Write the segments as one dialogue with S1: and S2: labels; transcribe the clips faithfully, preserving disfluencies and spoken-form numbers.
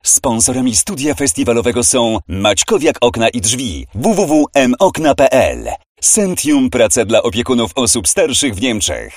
S1: Sponsorami studia festiwalowego są Maćkowiak Okna i Drzwi, w w w kropka m okna kropka p l, Sentium, praca dla opiekunów osób starszych w Niemczech.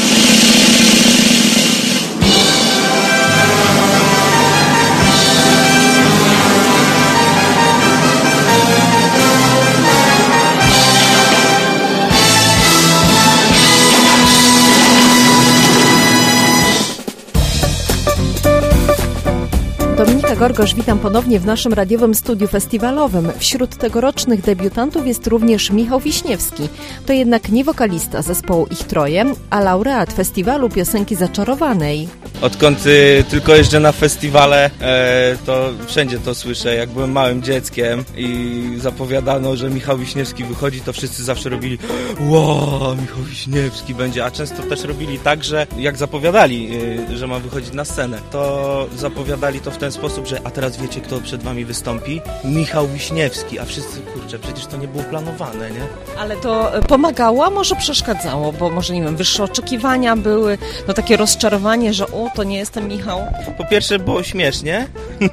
S2: Dominika Gorgosz, witam ponownie w naszym radiowym studiu festiwalowym. Wśród tegorocznych debiutantów jest również Michał Wiśniewski. To jednak nie wokalista zespołu Ich Troje, a laureat festiwalu piosenki Zaczarowanej.
S3: Odkąd y, tylko jeżdżę na festiwale, e, to wszędzie to słyszę. Jak byłem małym dzieckiem i zapowiadano, że Michał Wiśniewski wychodzi, to wszyscy zawsze robili wow, Michał Wiśniewski będzie, a często też robili tak, że jak zapowiadali, y, że ma wychodzić na scenę, to zapowiadali to w ten sposób, że a teraz wiecie, kto przed wami wystąpi? Michał Wiśniewski, a wszyscy, kurczę, przecież to nie było planowane, nie?
S2: Ale to pomagało, a może przeszkadzało, bo może, nie wiem, wyższe oczekiwania były, no takie rozczarowanie, że o, to nie jestem Michał.
S3: Po pierwsze było śmiesznie,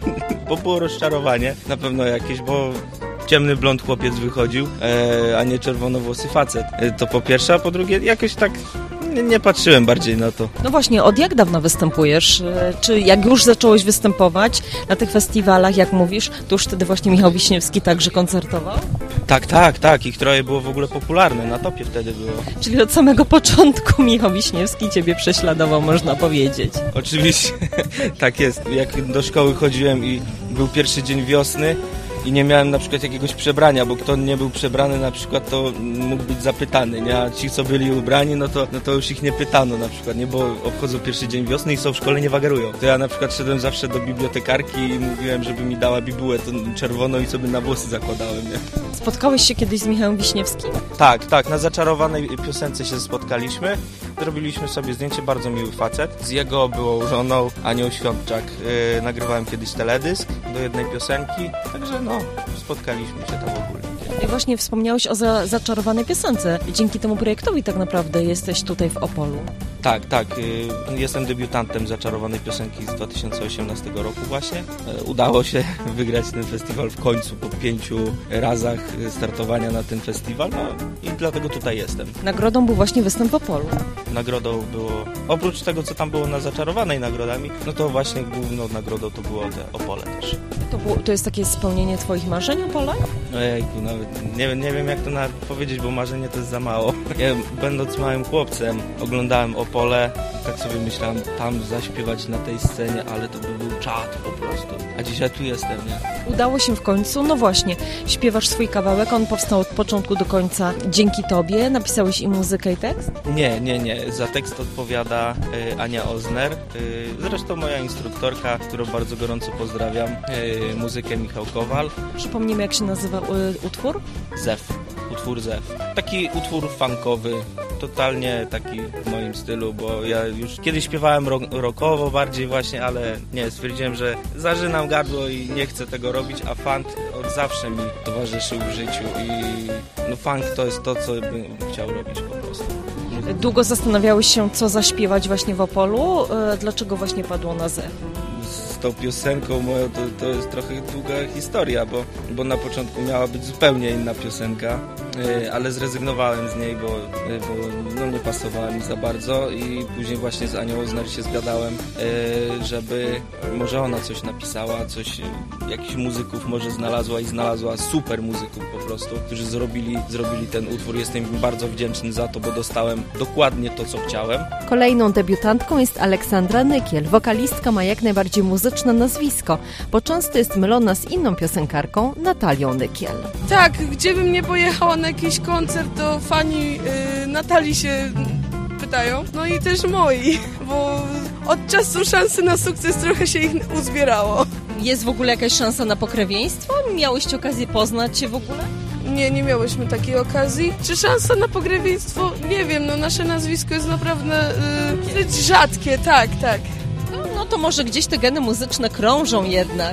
S3: bo było rozczarowanie, na pewno jakieś, bo ciemny blond chłopiec wychodził, e, a nie czerwonowłosy facet. E, to po pierwsze, a po drugie jakoś tak nie, nie patrzyłem bardziej na to.
S2: No właśnie, od jak dawna występujesz? Czy jak już zacząłeś występować na tych festiwalach, jak mówisz, to już wtedy właśnie Michał Wiśniewski także koncertował?
S3: Tak, tak, tak. Ich Troje było w ogóle popularne, na topie wtedy było.
S2: Czyli od samego początku Michał Wiśniewski ciebie prześladował, można powiedzieć.
S3: Oczywiście, tak jest. Jak do szkoły chodziłem i był pierwszy dzień wiosny, i nie miałem na przykład jakiegoś przebrania, bo kto nie był przebrany na przykład, to mógł być zapytany, nie? A ci, co byli ubrani, no to, no to już ich nie pytano na przykład, nie? Bo obchodzą pierwszy dzień wiosny i są w szkole, nie wagarują. To ja na przykład szedłem zawsze do bibliotekarki i mówiłem, żeby mi dała bibułę czerwoną i sobie na włosy zakładałem, nie?
S2: Spotkałeś się kiedyś z Michałem Wiśniewskim?
S3: Tak, tak, na Zaczarowanej piosence się spotkaliśmy. Zrobiliśmy sobie zdjęcie, bardzo miły facet. Z jego byłą żoną, Anią Świątczak, yy, nagrywałem kiedyś teledysk do jednej piosenki, także no, spotkaliśmy się tam ogólnie.
S2: I właśnie wspomniałeś o za- zaczarowanej piosence. Dzięki temu projektowi tak naprawdę jesteś tutaj w Opolu.
S3: Tak, tak. Yy, jestem debiutantem Zaczarowanej Piosenki z dwa tysiące osiemnastego roku właśnie. Yy, udało się wygrać ten festiwal w końcu po pięciu razach startowania na ten festiwal, no i dlatego tutaj jestem.
S2: Nagrodą był właśnie występ w Opolu.
S3: Nagrodą było, oprócz tego, co tam było na Zaczarowanej nagrodami, no to właśnie główną nagrodą to było te Opole też.
S2: To, było, to jest takie spełnienie twoich marzeń, Opole?
S3: Ojejku, nawet nie, nie wiem jak to nawet powiedzieć, bo marzenie to jest za mało. Ja, będąc małym chłopcem, oglądałem Opole, tak sobie myślałem, tam zaśpiewać na tej scenie, ale to by był czad po prostu. A dzisiaj tu jestem, nie?
S2: Udało się w końcu, no właśnie, śpiewasz swój kawałek, on powstał od początku do końca dzięki tobie, napisałeś i muzykę i tekst?
S3: Nie, nie, nie, za tekst odpowiada y, Ania Ozner, y, zresztą moja instruktorka, którą bardzo gorąco pozdrawiam, y, muzykę Michał Kowal.
S2: Przypomnijmy, jak się nazywa y, utwór?
S3: Zew, utwór Zew. Taki utwór funkowy, totalnie taki w moim stylu, bo ja już kiedyś śpiewałem ro- rockowo bardziej właśnie, ale nie, stwierdziłem, że zażynam gardło i nie chcę tego robić, a funk od zawsze mi towarzyszył w życiu i no funk to jest to, co bym chciał robić po prostu.
S2: Długo zastanawiałeś się, co zaśpiewać właśnie w Opolu. Dlaczego właśnie padło na Zew?
S3: Z tą piosenką moją to, to jest trochę długa historia, bo, bo na początku miała być zupełnie inna piosenka, yy, ale zrezygnowałem z niej, bo, yy, bo no, nie pasowała mi za bardzo i później właśnie z Anią Ozner się zgadałem, yy, żeby może ona coś napisała, coś, yy, jakichś muzyków może znalazła i znalazła super muzyków po prostu, którzy zrobili, zrobili ten utwór. Jestem im bardzo wdzięczny za to, bo dostałem dokładnie to, co chciałem.
S2: Kolejną debiutantką jest Aleksandra Nykiel. Wokalistka ma jak najbardziej muzyczne nazwisko, bo często jest mylona z inną piosenkarką, Natalią Nykiel.
S4: Tak, gdzie bym nie pojechała na jakiś koncert, to fani yy, Natalii się pytają. No i też moi, bo od czasu szansy na sukces trochę się ich uzbierało.
S2: Jest w ogóle jakaś szansa na pokrewieństwo? Miałyście okazję poznać się w ogóle?
S4: Nie, nie miałyśmy takiej okazji. Czy szansa na pokrewieństwo? Nie wiem, no nasze nazwisko jest naprawdę yy, dość rzadkie, tak, tak.
S2: No, no to może gdzieś te geny muzyczne krążą jednak.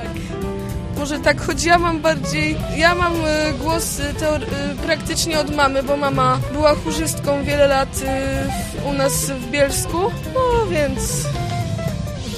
S4: Może tak, choć ja mam bardziej, ja mam y, głos y, teor- y, praktycznie od mamy, bo mama była chórzystką wiele lat y, u nas w Bielsku, no więc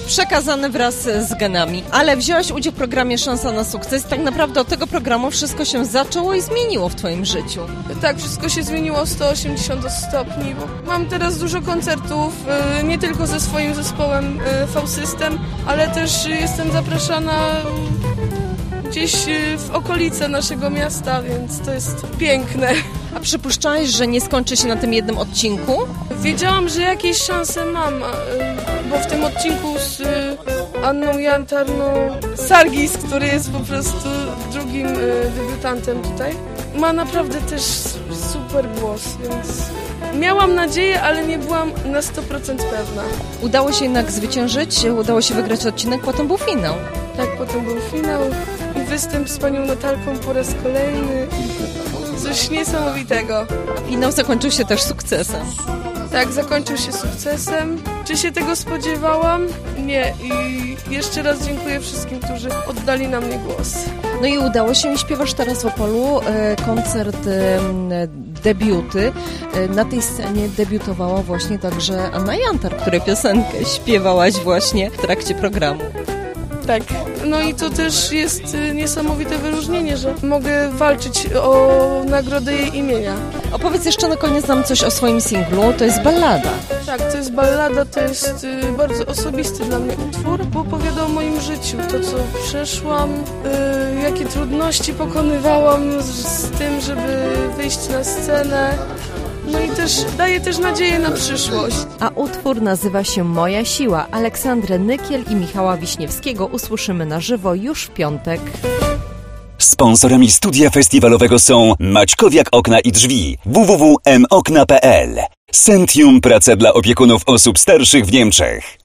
S2: przekazane wraz z genami. Ale wzięłaś udział w programie Szansa na sukces. Tak naprawdę od tego programu wszystko się zaczęło i zmieniło w twoim życiu.
S4: Tak, wszystko się zmieniło o sto osiemdziesiąt stopni, bo mam teraz dużo koncertów, nie tylko ze swoim zespołem V-System, ale też jestem zapraszana gdzieś w okolice naszego miasta, więc to jest piękne.
S2: A przypuszczałeś, że nie skończy się na tym jednym odcinku?
S4: Wiedziałam, że jakieś szanse mam, bo w tym odcinku z Anną Jantarną Sargis, który jest po prostu drugim debiutantem tutaj, ma naprawdę też super głos, więc miałam nadzieję, ale nie byłam na sto procent pewna.
S2: Udało się jednak zwyciężyć, udało się wygrać odcinek, potem był finał.
S4: Tak, potem był finał i występ z panią Natalką po raz kolejny. Coś niesamowitego.
S2: Finał zakończył się też sukcesem.
S4: Tak, zakończył się sukcesem. Czy się tego spodziewałam? Nie. I jeszcze raz dziękuję wszystkim, którzy oddali na mnie głos.
S2: No i udało się, śpiewasz teraz w Opolu e, koncert e, debiuty. E, na tej scenie debiutowała właśnie także Anna Jantar, której piosenkę śpiewałaś właśnie w trakcie programu.
S4: Tak, no i to też jest niesamowite wyróżnienie, że mogę walczyć o nagrodę jej imienia.
S2: Opowiedz jeszcze na koniec nam coś o swoim singlu, to jest ballada.
S4: Tak, to jest ballada, to jest bardzo osobisty dla mnie utwór, bo opowiada o moim życiu, to co przeszłam, yy, jakie trudności pokonywałam z, z tym, żeby wyjść na scenę. No i też daje też nadzieję na przyszłość.
S2: A utwór nazywa się Moja siła. Aleksandrę Nykiel i Michała Wiśniewskiego usłyszymy na żywo już w piątek.
S1: Sponsorami studia festiwalowego są Maćkowiak Okna i Drzwi, w w w kropka m okna kropka p l, Sentium, praca dla opiekunów osób starszych w Niemczech.